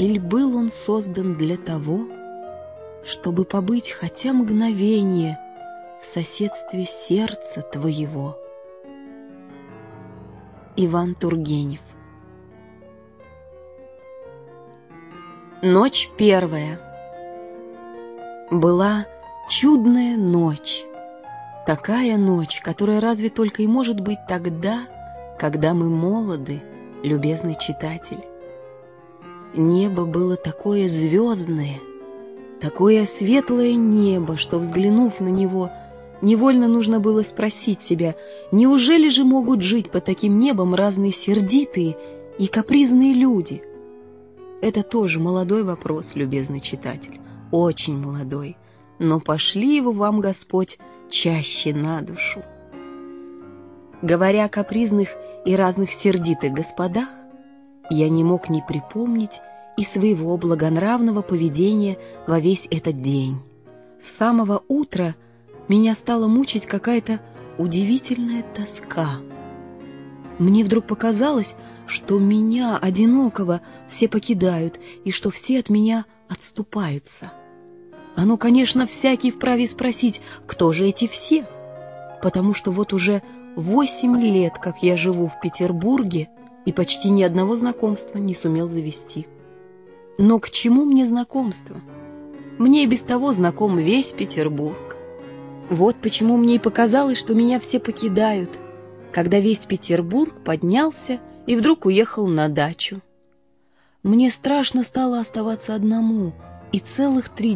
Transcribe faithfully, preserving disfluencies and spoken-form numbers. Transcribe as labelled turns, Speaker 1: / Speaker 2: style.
Speaker 1: Или был он создан для того, чтобы побыть хотя мгновение в соседстве сердца твоего? Иван Тургенев. Ночь первая. Была чудная ночь. Такая ночь, которая разве только и может быть тогда, когда мы молоды, любезный читатель. Небо было такое звездное, такое светлое небо, что, взглянув на него, невольно нужно было спросить себя, неужели же могут жить под таким небом разные сердитые и капризные люди? Это тоже молодой вопрос, любезный читатель, очень молодой, но пошли его вам, Господь, чаще на душу. Говоря о капризных и разных сердитых господах, я не мог не припомнить и своего благонравного поведения во весь этот день. С самого утра меня стала мучить какая-то удивительная тоска. Мне вдруг показалось, что меня, одинокого, все покидают, и что все от меня отступаются. Оно, конечно, всякий вправе спросить, кто же эти все? Потому что вот уже восемь лет, как я живу в Петербурге, и почти ни одного знакомства не сумел завести. Но к чему мне знакомство? Мне и без того знаком весь Петербург. Вот почему мне и показалось, что меня все покидают, когда весь Петербург поднялся и вдруг уехал на дачу. Мне страшно стало оставаться одному, и целых три